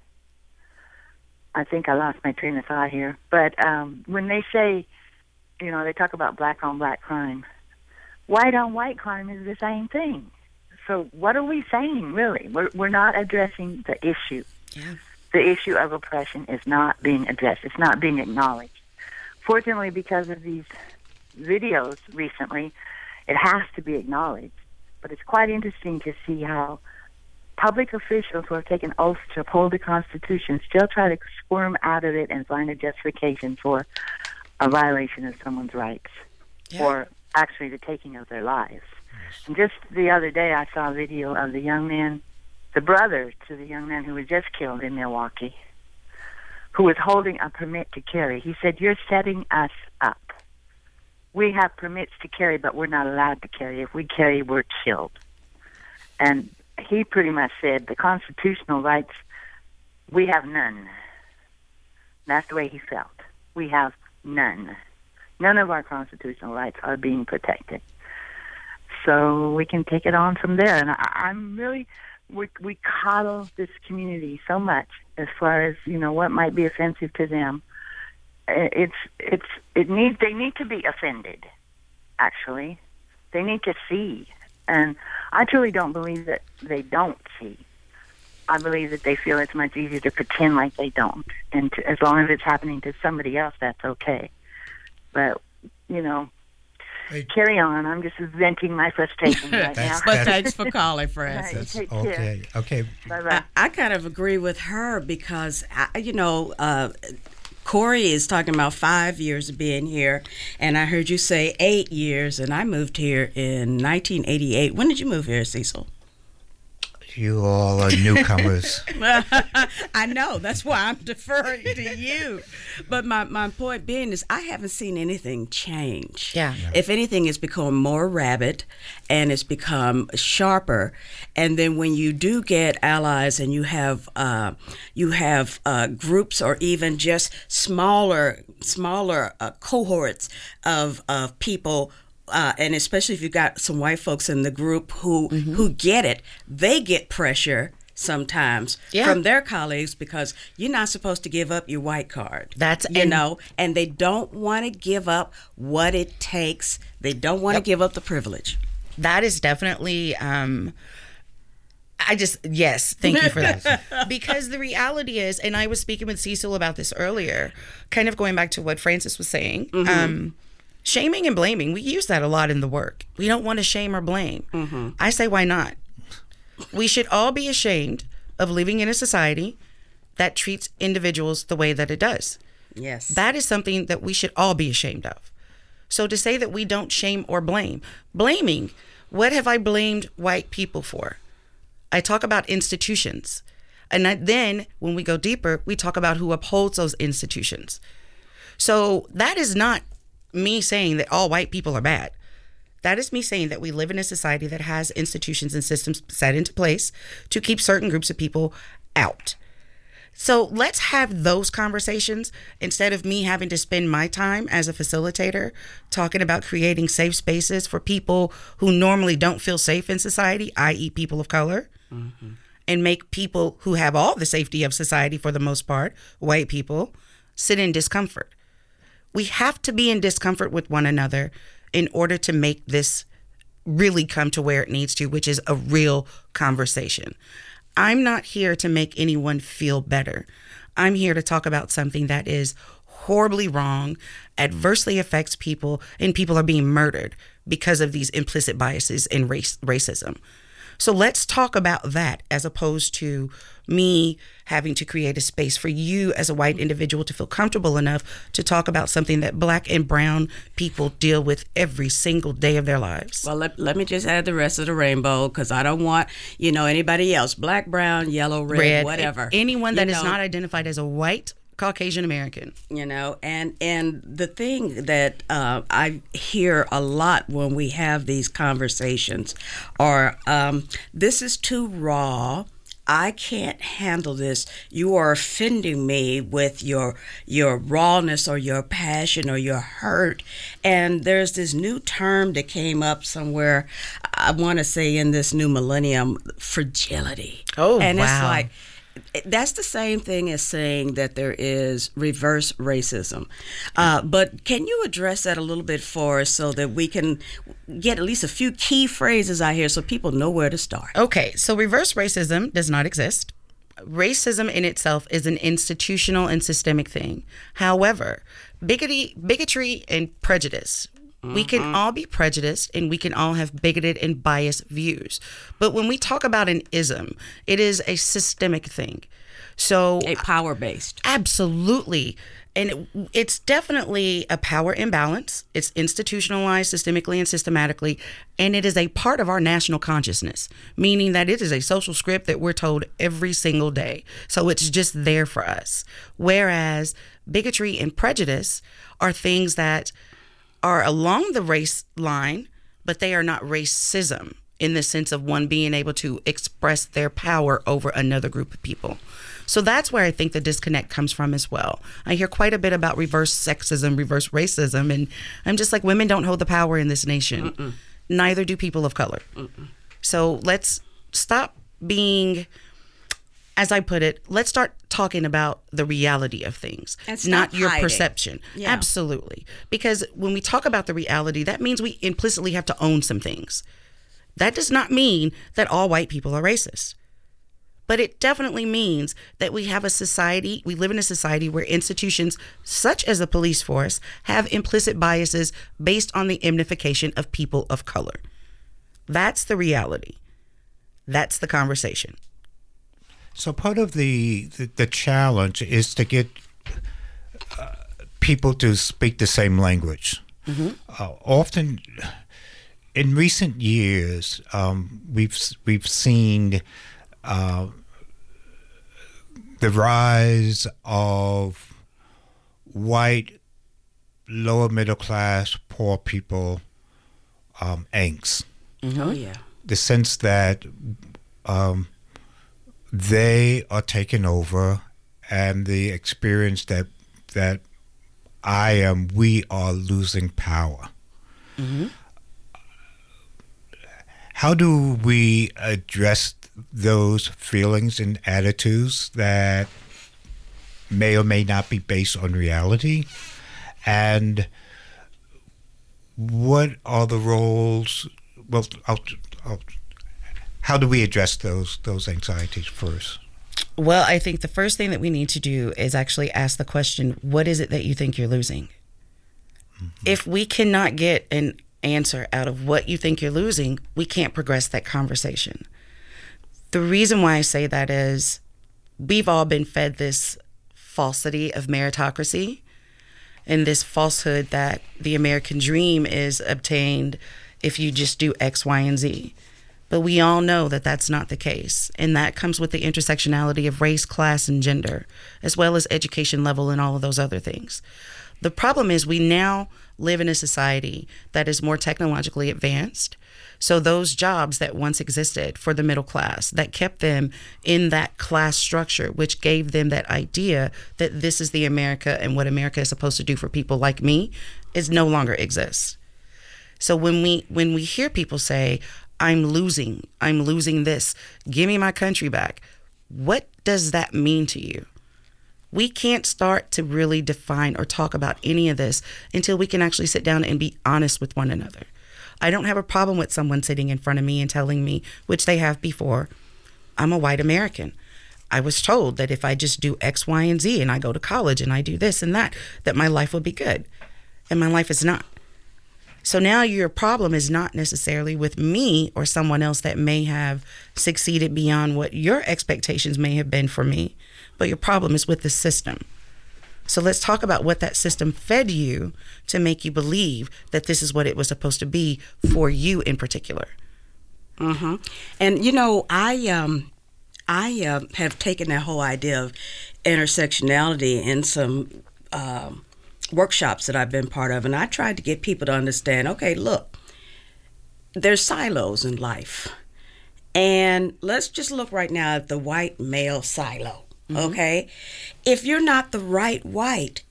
I think I lost my train of thought here. But um, when they say, you know, they talk about black-on-black crime, white-on-white crime is the same thing. So what are we saying, really? We're, we're not addressing the issue. Yeah. The issue of oppression is not being addressed. It's not being acknowledged. Fortunately, because of these videos recently, it has to be acknowledged. But it's quite interesting to see how public officials who have taken oaths to uphold the Constitution still try to squirm out of it and find a justification for a violation of someone's rights, yeah. or actually the taking of their lives. Yes. And just the other day, I saw a video of the young man, the brother to the young man who was just killed in Milwaukee, who was holding a permit to carry. He said, "You're setting us up. We have permits to carry, but we're not allowed to carry. If we carry, we're killed." And he pretty much said, the constitutional rights, we have none. That's the way he felt. We have none. None of our constitutional rights are being protected. So we can take it on from there. And I, I'm really... We, we coddle this community so much as far as, you know, what might be offensive to them. It's, it's, it needs, they need to be offended, actually. They need to see And I truly don't believe that they don't see. I believe that they feel it's much easier to pretend like they don't. And to, as long as it's happening to somebody else, that's okay. But, you know, hey. Carry on. I'm just venting my frustration right now. But thanks for calling, Frances. Right, okay, okay. Bye-bye. I, I kind of agree with her because, I, you know, uh, Corey is talking about five years of being here, and I heard you say eight years, and I moved here in nineteen eighty-eight. When did you move here, Cecil? You all are newcomers. I know. That's why I'm deferring to you. But my, my point being is I haven't seen anything change. Yeah. yeah. If anything, it's become more rabid and it's become sharper. And then when you do get allies and you have uh, you have uh, groups or even just smaller smaller uh, cohorts of of people. Uh, and especially if you've got some white folks in the group who mm-hmm. who get it, they get pressure sometimes yeah. from their colleagues because you're not supposed to give up your white card. That's you and, know, and they don't want to give up what it takes. They don't want to yep. give up the privilege. That is definitely. Um, I just yes, thank you for that. Because the reality is, and I was speaking with Cecil about this earlier, kind of going back to what Frances was saying. Mm-hmm. Um, Shaming and blaming, we use that a lot in the work. We don't want to shame or blame. Mm-hmm. I say, why not? We should all be ashamed of living in a society that treats individuals the way that it does. Yes. That is something that we should all be ashamed of. So to say that we don't shame or blame, blaming, what have I blamed white people for? I talk about institutions. And then when we go deeper, we talk about who upholds those institutions. So that is not me saying that all white people are bad. That is me saying that we live in a society that has institutions and systems set into place to keep certain groups of people out. So let's have those conversations instead of me having to spend my time as a facilitator talking about creating safe spaces for people who normally don't feel safe in society, that is people of color, mm-hmm. and make people who have all the safety of society for the most part, white people, sit in discomfort. We have to be in discomfort with one another in order to make this really come to where it needs to, which is a real conversation. I'm not here to make anyone feel better. I'm here to talk about something that is horribly wrong, adversely affects people, and people are being murdered because of these implicit biases and race, racism. So let's talk about that as opposed to me having to create a space for you as a white individual to feel comfortable enough to talk about something that black and brown people deal with every single day of their lives. Well, let, let me just add the rest of the rainbow because I don't want, you know, anybody else, black, brown, yellow, red, red whatever. Anyone that you is know, not identified as a white Caucasian American. You know, and and the thing that uh, I hear a lot when we have these conversations are, um, this is too raw. I can't handle this. You are offending me with your your rawness or your passion or your hurt. And there's this new term that came up somewhere, I want to say in this new millennium, fragility. Oh, and wow. it's like, that's the same thing as saying that there is reverse racism. Uh, but can you address that a little bit for us so that we can get at least a few key phrases out here so people know where to start? Okay, so reverse racism does not exist. Racism in itself is an institutional and systemic thing. However, bigotry, bigotry and prejudice, mm-hmm. we can all be prejudiced and we can all have bigoted and biased views. But when we talk about an ism, it is a systemic thing. So a power-based. Absolutely. And it, it's definitely a power imbalance. It's institutionalized systemically and systematically, and it is a part of our national consciousness, meaning that it is a social script that we're told every single day. So it's just there for us. Whereas bigotry and prejudice are things that are along the race line, but they are not racism in the sense of one being able to express their power over another group of people. So that's where I think the disconnect comes from as well. I hear quite a bit about reverse sexism, reverse racism, and I'm just like, women don't hold the power in this nation. Mm-mm. Neither do people of color. Mm-mm. So let's stop being, as I put it, let's start talking about the reality of things, not your hiding. perception. Yeah. Absolutely. Because when we talk about the reality, that means we implicitly have to own some things. That does not mean that all white people are racist. But it definitely means that we have a society, we live in a society where institutions such as the police force have implicit biases based on the immunification of people of color. That's the reality. That's the conversation. So part of the, the, the challenge is to get uh, people to speak the same language. Mm-hmm. Uh, often, in recent years, um, we've we've seen uh, the rise of white, lower middle class, poor people um, angst. Mm-hmm. Oh yeah, the sense that um, they are taken over, and the experience that that I am, we are losing power. Mm-hmm. How do we address those feelings and attitudes that may or may not be based on reality? And what are the roles? Well, I'll, I'll, how do we address those those anxieties first? Well, I think the first thing that we need to do is actually ask the question, what is it that you think you're losing? Mm-hmm. If we cannot get an answer out of what you think you're losing, we can't progress that conversation. The reason why I say that is we've all been fed this falsity of meritocracy and this falsehood that the American dream is obtained if you just do X, Y, and Z. But we all know that that's not the case. And that comes with the intersectionality of race, class, and gender, as well as education level and all of those other things. The problem is we now live in a society that is more technologically advanced. So those jobs that once existed for the middle class, that kept them in that class structure, which gave them that idea that this is the America and what America is supposed to do for people like me, is no longer exists. So when we when we hear people say, I'm losing, I'm losing this, give me my country back, what does that mean to you? We can't start to really define or talk about any of this until we can actually sit down and be honest with one another. I don't have a problem with someone sitting in front of me and telling me, which they have before, I'm a white American. I was told that if I just do X, Y, and Z and I go to college and I do this and that, that my life will be good. And my life is not. So now your problem is not necessarily with me or someone else that may have succeeded beyond what your expectations may have been for me, but your problem is with the system. So let's talk about what that system fed you to make you believe that this is what it was supposed to be for you in particular. Mm-hmm. And, you know, I um, I uh, have taken that whole idea of intersectionality in some um, workshops that I've been part of, and I tried to get people to understand, okay, look, there's silos in life. And let's just look right now at the white male silo. Okay, mm-hmm. If you're not the right white,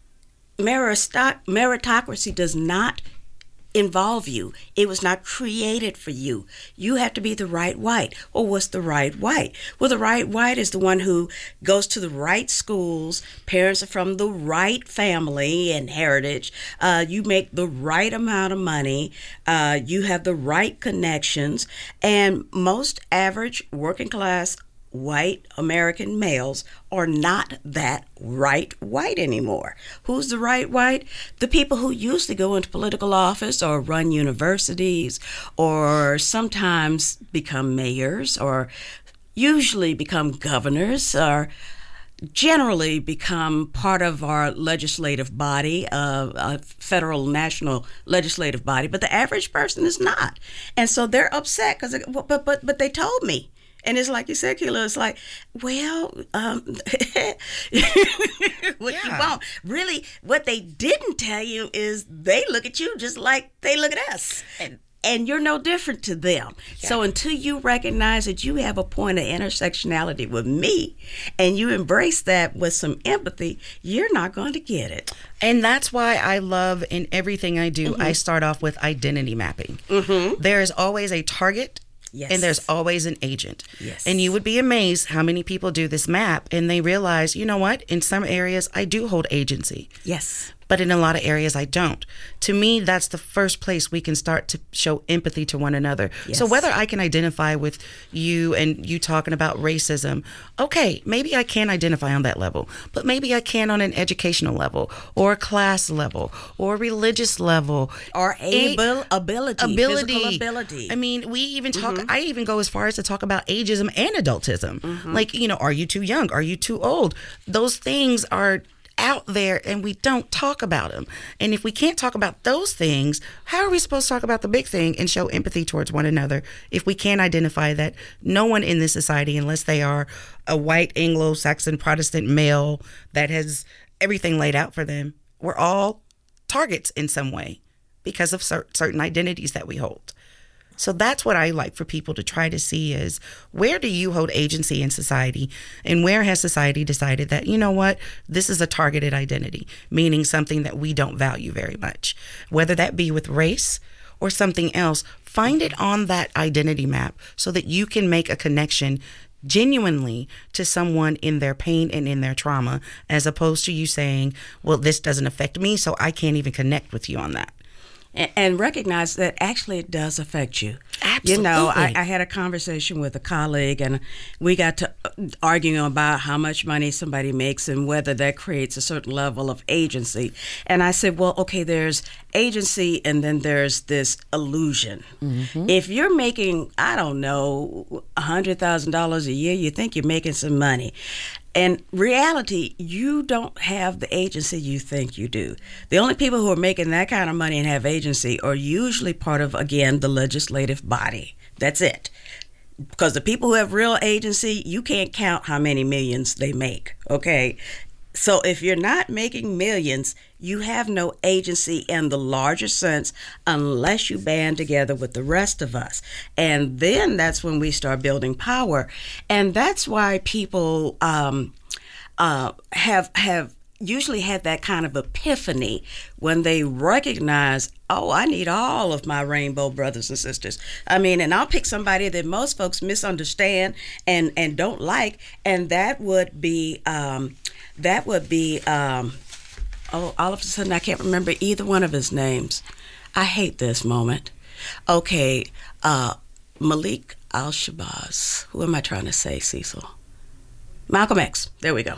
meritocracy does not involve you. It was not created for you. You have to be the right white. Well, what's the right white? Well, the right white is the one who goes to the right schools, parents are from the right family and heritage, uh, you make the right amount of money, uh, you have the right connections, and most average working class white American males are not that right white anymore. Who's the right white? The people who used to go into political office or run universities or sometimes become mayors or usually become governors or generally become part of our legislative body, uh, a federal national legislative body, but the average person is not. And so they're upset because, but, but, but they told me. And it's like you said, Keila, it's like, well, um, what yeah. you want. Really, what they didn't tell you is they look at you just like they look at us. And, and you're no different to them. Yeah. So until you recognize that you have a point of intersectionality with me and you embrace that with some empathy, you're not going to get it. And that's why I love in everything I do, mm-hmm. I start off with identity mapping. Mm-hmm. There is always a target. Yes. And there's always an agent. Yes. And you would be amazed how many people do this map and they realize, you know what, in some areas I do hold agency. Yes. but in a lot of areas I don't. To me, that's the first place we can start to show empathy to one another. Yes. So whether I can identify with you and you talking about racism, okay, maybe I can identify on that level, but maybe I can on an educational level or a class level or a religious level. Or able, ability, ability. physical ability. I mean, we even talk, Mm-hmm. I even go as far as to talk about ageism and adultism. Mm-hmm. Like, you know, are you too young? Are you too old? Those things are out there and we don't talk about them. And if we can't talk about those things, how are we supposed to talk about the big thing and show empathy towards one another if we can't identify that no one in this society, unless they are a white Anglo-Saxon Protestant male that has everything laid out for them, we're all targets in some way because of cer- certain identities that we hold. So that's what I like for people to try to see is, where do you hold agency in society, and where has society decided that, you know what, this is a targeted identity, meaning something that we don't value very much, whether that be with race or something else. Find it on that identity map so that you can make a connection genuinely to someone in their pain and in their trauma, as opposed to you saying, well, this doesn't affect me, so I can't even connect with you on that. And recognize that actually it does affect you. Absolutely. You know, I, I had a conversation with a colleague, and we got to arguing about how much money somebody makes and whether that creates a certain level of agency. And I said, well, okay, there's agency and then there's this illusion. Mm-hmm. If you're making, I don't know, one hundred thousand dollars a year, you think you're making some money. In reality, you don't have the agency you think you do. The only people who are making that kind of money and have agency are usually part of, again, the legislative body. That's it. Because the people who have real agency, you can't count how many millions they make, okay? So if you're not making millions, you have no agency in the larger sense unless you band together with the rest of us. And then that's when we start building power. And that's why people um, uh, have have usually had that kind of epiphany when they recognize, oh, I need all of my rainbow brothers and sisters. I mean, and I'll pick somebody that most folks misunderstand and, and don't like, and that would be... Um, That would be, um, oh, all of a sudden I can't remember either one of his names. I hate this moment. Okay, uh, Malik Al-Shabazz. Who am I trying to say, Cecil? Malcolm X. There we go.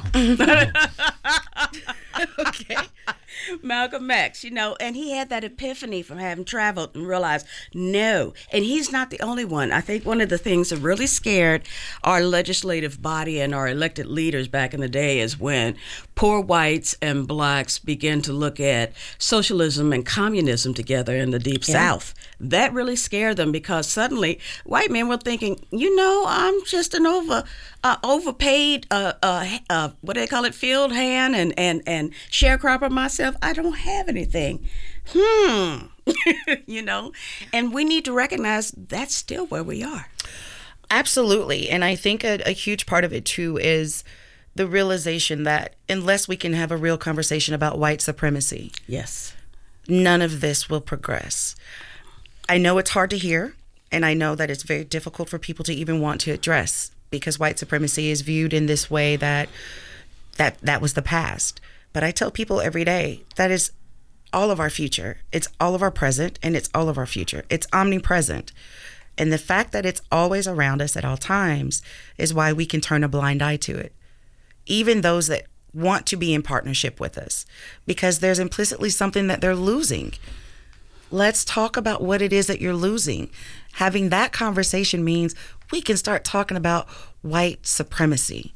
Okay. Malcolm X, you know, and he had that epiphany from having traveled and realized, no, and he's not the only one. I think one of the things that really scared our legislative body and our elected leaders back in the day is when poor whites and blacks began to look at socialism and communism together in the Deep yeah. South. That really scared them, because suddenly white men were thinking, you know, I'm just an over uh, overpaid, uh, uh, uh, what do they call it, field hand and, and, and sharecropper myself. I don't have anything. Hmm. You know, and we need to recognize that's still where we are. Absolutely. And I think a, a huge part of it, too, is the realization that unless we can have a real conversation about white supremacy, yes, none of this will progress. I know it's hard to hear, and I know that it's very difficult for people to even want to address, because white supremacy is viewed in this way that that that was the past. But I tell people every day that is all of our future. It's all of our present, and it's all of our future. It's omnipresent. And the fact that it's always around us at all times is why we can turn a blind eye to it. Even those that want to be in partnership with us, because there's implicitly something that they're losing. Let's talk about what it is that you're losing. Having that conversation means we can start talking about white supremacy.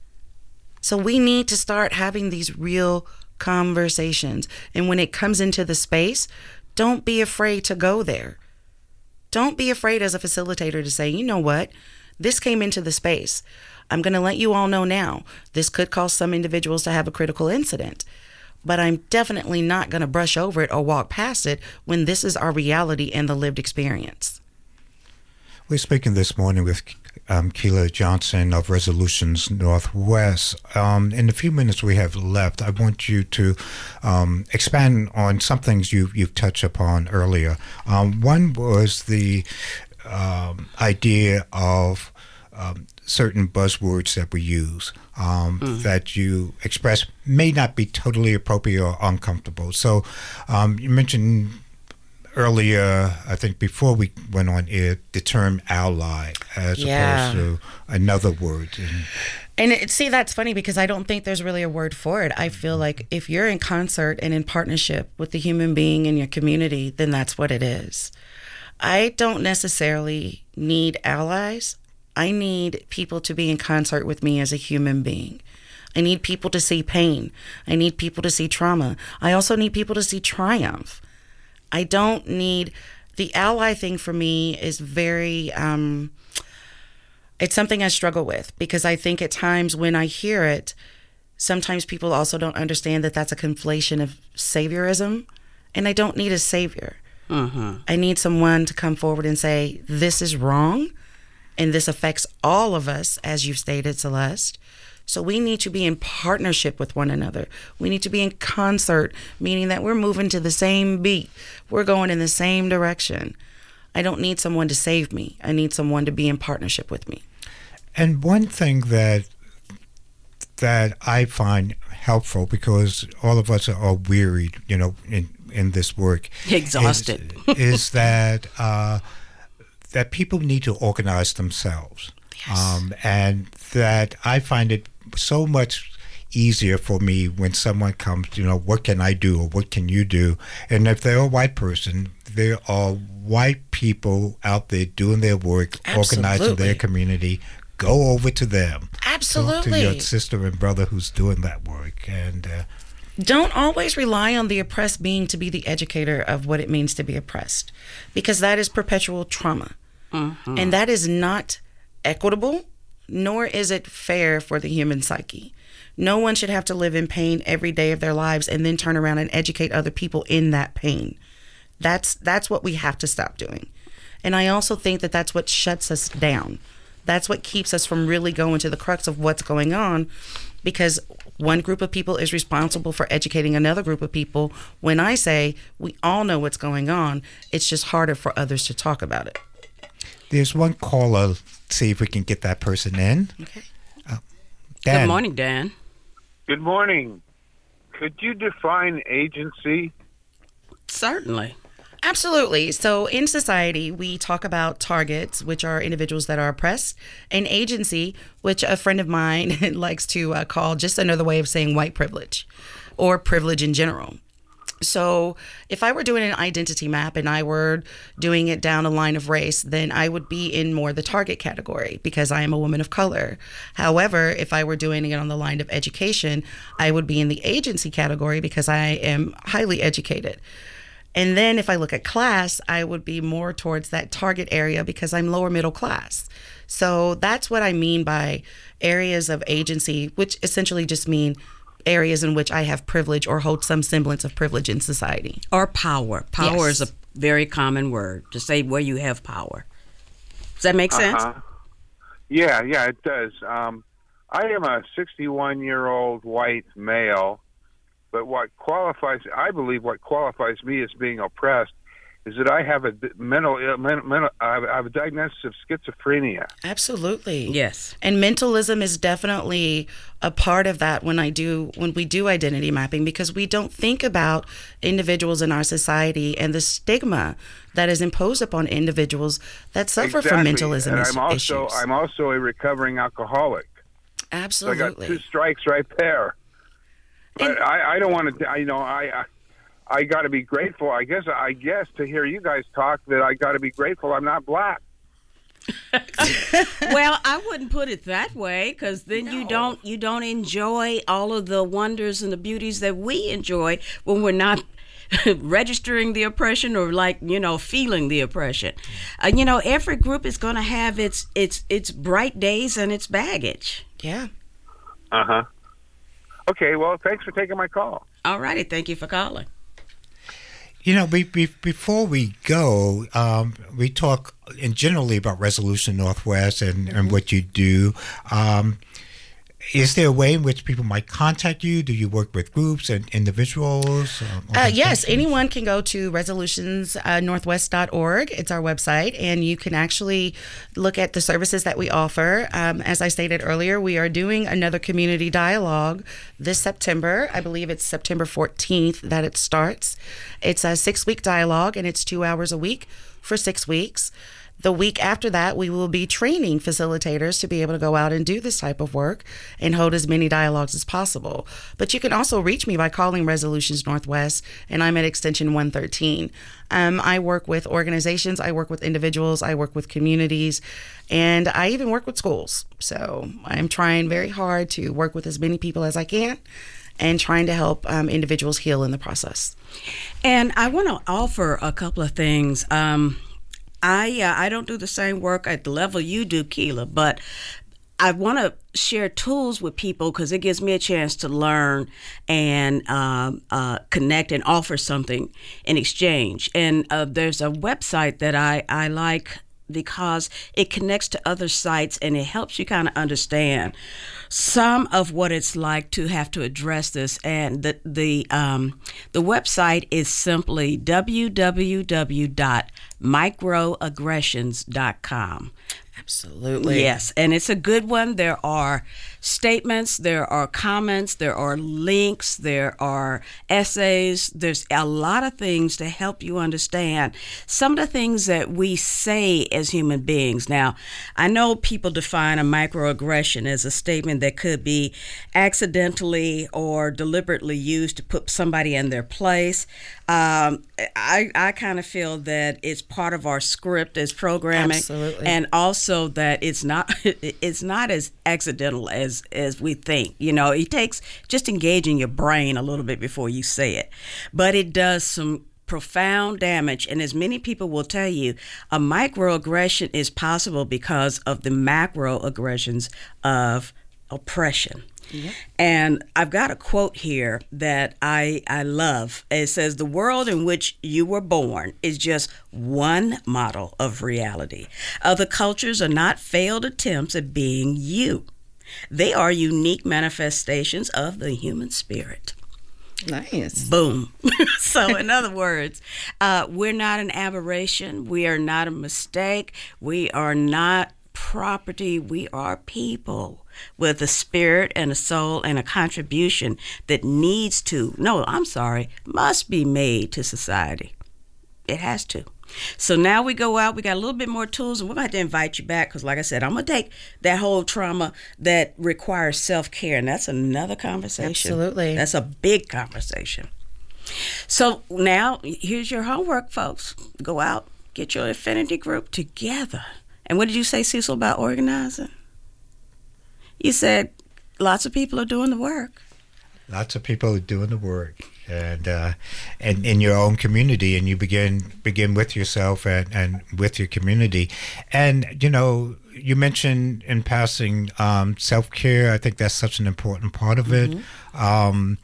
So we need to start having these real conversations. And when it comes into the space, don't be afraid to go there. Don't be afraid as a facilitator to say, you know what, this came into the space. I'm going to let you all know now, this could cause some individuals to have a critical incident, but I'm definitely not going to brush over it or walk past it when this is our reality and the lived experience. We're speaking this morning with um, Keila Johnson of Resolutions Northwest. Um, in the few minutes we have left, I want you to um, expand on some things you, you've touched upon earlier. Um, one was the um, idea of um, certain buzzwords that we use um, Mm. that you express may not be totally appropriate or uncomfortable. So um, you mentioned earlier, I think before we went on air, the term ally as Yeah. opposed to another word. And, And it, see, that's funny because I don't think there's really a word for it. I feel like if you're in concert and in partnership with the human being in your community, then that's what it is. I don't necessarily need allies. I need people to be in concert with me as a human being. I need people to see pain. I need people to see trauma. I also need people to see triumph. I don't need, the ally thing for me is very, um, it's something I struggle with because I think at times when I hear it, sometimes people also don't understand that that's a conflation of saviorism. And I don't need a savior. Mm-hmm. I need someone to come forward and say, this is wrong. And this affects all of us, as you've stated, Celeste. So we need to be in partnership with one another. We need to be in concert, meaning that we're moving to the same beat. We're going in the same direction. I don't need someone to save me. I need someone to be in partnership with me. and one thing that that I find helpful, because all of us are wearied, you know, in, in this work. Exhausted. Is, is that uh, that people need to organize themselves. Yes. Um, and that I find it so much easier for me when someone comes, you know, what can I do or what can you do? And if they're a white person, there are white people out there doing their work, organizing Absolutely. their community. Go over to them. Absolutely. Talk to your sister and brother who's doing that work. And uh, Don't always rely on the oppressed being to be the educator of what it means to be oppressed, because that is perpetual trauma. Mm-hmm. And that is not equitable, nor is it fair for the human psyche. No one should have to live in pain every day of their lives and then turn around and educate other people in that pain. That's that's what we have to stop doing. And I also think that that's what shuts us down. That's what keeps us from really going to the crux of what's going on, because one group of people is responsible for educating another group of people. When I say we all know what's going on, it's just harder for others to talk about it. there's one caller. Let's see if we can get that person in. Okay. Uh, Dan. Good morning, Dan. Good morning. Could you define agency? Certainly. Absolutely. So in society, we talk about targets, which are individuals that are oppressed, and agency, which a friend of mine likes to uh, call just another way of saying white privilege or privilege in general. So if I were doing an identity map and I were doing it down a line of race, then I would be in more the target category because I am a woman of color. However, if I were doing it on the line of education, I would be in the agency category because I am highly educated. And then if I look at class, I would be more towards that target area because I'm lower middle class. So that's what I mean by areas of agency, which essentially just mean areas in which I have privilege or hold some semblance of privilege in society. Or power. Power Yes. is a very common word to say where you have power. Does that make sense? Uh-huh. Yeah, yeah, it does. Um, I am a sixty-one-year-old white male, but what qualifies, I believe what qualifies me as being oppressed is that I have a mental, mental, mental I have a diagnosis of schizophrenia. Absolutely. Yes. And mentalism is definitely a part of that when I do when we do identity mapping, because we don't think about individuals in our society and the stigma that is imposed upon individuals that suffer exactly. from mentalism and is- I'm also, issues. I'm also a recovering alcoholic. Absolutely. So I got two strikes right there. But And- I, I don't want to, you know, I, I, I got to be grateful. I guess, I guess to hear you guys talk that I got to be grateful I'm not black. Well, I wouldn't put it that way, because then you don't you don't enjoy all of the wonders and the beauties that we enjoy when we're not registering the oppression or, like, you know, feeling the oppression. Uh, you know, every group is going to have its its its bright days and its baggage. Yeah. Uh huh. Okay. Well, thanks for taking my call. All righty, thank you for calling. You know, be, be, before we go, um, we talk in generally about Resolution Northwest and, and what you do. Um, is there a way in which people might contact you? Do you work with groups and individuals? Uh, yes, anyone can go to resolutions northwest dot org. It's our website, and you can actually look at the services that we offer. Um, as I stated earlier, we are doing another community dialogue this September. I believe it's September fourteenth that it starts. It's a six-week dialogue, and it's two hours a week for six weeks. The week after that, we will be training facilitators to be able to go out and do this type of work and hold as many dialogues as possible. But you can also reach me by calling Resolutions Northwest, and I'm at extension one thirteen. Um, I work with organizations, I work with individuals, I work with communities, and I even work with schools. So I'm trying very hard to work with as many people as I can and trying to help um, individuals heal in the process. And I want to offer a couple of things. Um, I uh, I don't do the same work at the level you do, Keila, but I want to share tools with people because it gives me a chance to learn and um, uh, connect and offer something in exchange. And uh, there's a website that I, I like because it connects to other sites and it helps you kind of understand some of what it's like to have to address this. And the the um, the website is simply w w w dot microaggressions dot com. Absolutely. Yes, and it's a good one. There are statements, there are comments, there are links, there are essays. There's a lot of things to help you understand some of the things that we say as human beings. Now, I know people define a microaggression as a statement that could be accidentally or deliberately used to put somebody in their place. Um, I, I kind of feel that it's part of our script as programming. Absolutely. And also that it's not it's not as accidental as as we think. You know, it takes just engaging your brain a little bit before you say it. But it does some profound damage, and as many people will tell you, a microaggression is possible because of the macroaggressions of oppression. Yep. And I've got a quote here that I, I love. It says, "The world in which you were born is just one model of reality. Other cultures are not failed attempts at being you. They are unique manifestations of the human spirit." Nice. Boom. So in other words, uh, we're not an aberration. We are not a mistake. We are not property. We are people with a spirit and a soul and a contribution that needs to, no, I'm sorry, must be made to society. It has to. So now we go out, we got a little bit more tools, and we're going to have to invite you back because, like I said, I'm going to take that whole trauma that requires self-care, and that's another conversation. Absolutely. That's a big conversation. So now here's your homework, folks. Go out, get your affinity group together. And what did you say, Cecil, about organizing? You said lots of people are doing the work. Lots of people are doing the work, and uh, and in your own community, and you begin begin with yourself and, and with your community. And you know, you mentioned in passing um, self-care. I think that's such an important part of it. Mm-hmm. Um,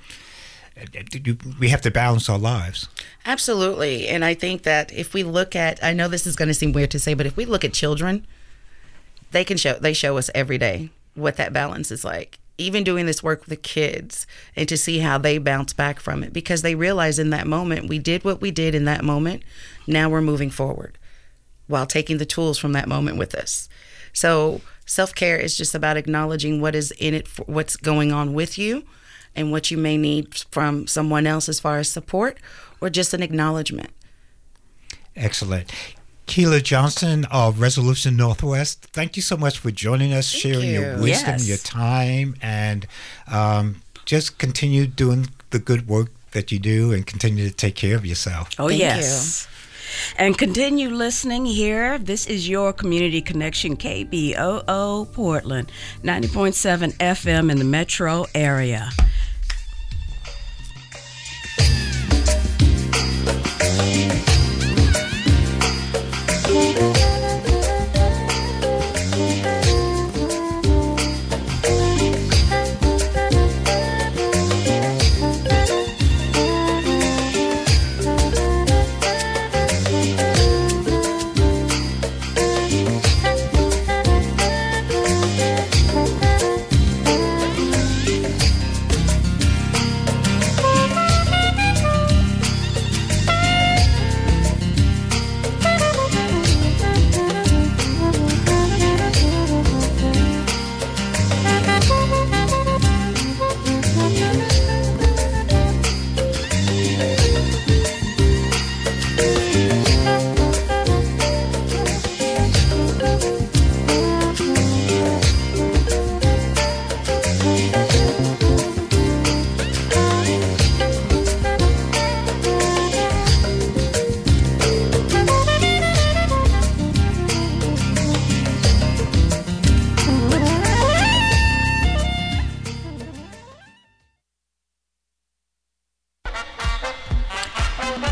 we have to balance our lives. Absolutely. And I think that if we look at, I know this is going to seem weird to say, but if we look at children, they can show, they show us every day what that balance is like. Even doing this work with the kids and to see how they bounce back from it, because they realize in that moment, we did what we did in that moment. Now we're moving forward while taking the tools from that moment with us. So self-care is just about acknowledging what is in it, for what's going on with you, and what you may need from someone else as far as support or just an acknowledgement. Excellent. Keila Johnson of Resolution Northwest, thank you so much for joining us, thank sharing you. your wisdom, yes. your time, and um, just continue doing the good work that you do and continue to take care of yourself. Oh, thank yes. You. And continue listening here. This is your Community Connection, K B O O Portland, ninety point seven F M in the metro area.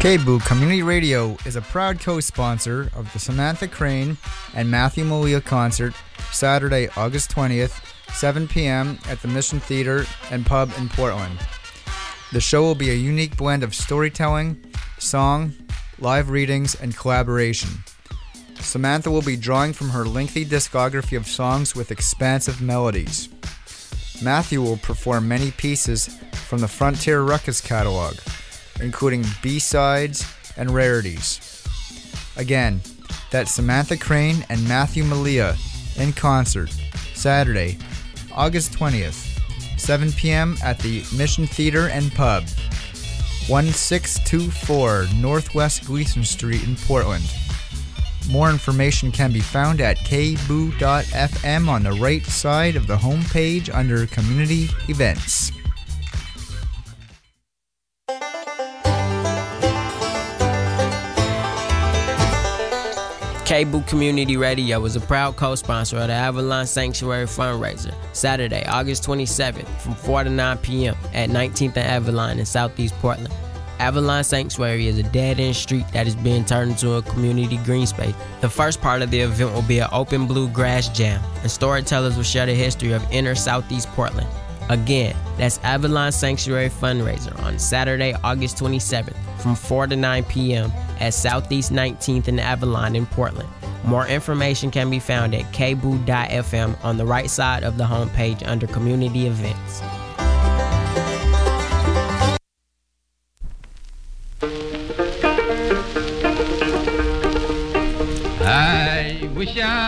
K B O O Community Radio is a proud co-sponsor of the Samantha Crane and Matthew Malia concert Saturday, August twentieth, seven p.m. at the Mission Theater and Pub in Portland. The show will be a unique blend of storytelling, song, live readings, and collaboration. Samantha will be drawing from her lengthy discography of songs with expansive melodies. Matthew will perform many pieces from the Frontier Ruckus catalog, including B-sides and rarities. Again, that's Samantha Crane and Matthew Malia in concert, Saturday, August twentieth, seven p.m. at the Mission Theater and Pub, one six two four Northwest Gleason Street in Portland. More information can be found at k b o o dot f m on the right side of the homepage under Community Events. K B O O Community Radio is a proud co-sponsor of the Avalon Sanctuary fundraiser, Saturday, August twenty-seventh, from four to nine p.m. at nineteenth and Avalon in Southeast Portland. Avalon Sanctuary is a dead-end street that is being turned into a community green space. The first part of the event will be an open bluegrass jam, and storytellers will share the history of inner Southeast Portland. Again, that's Avalon Sanctuary fundraiser on Saturday, August twenty-seventh, from four to nine p.m. at Southeast nineteenth and Avalon in Portland. More information can be found at k b o o dot f m on the right side of the homepage under Community Events. I wish I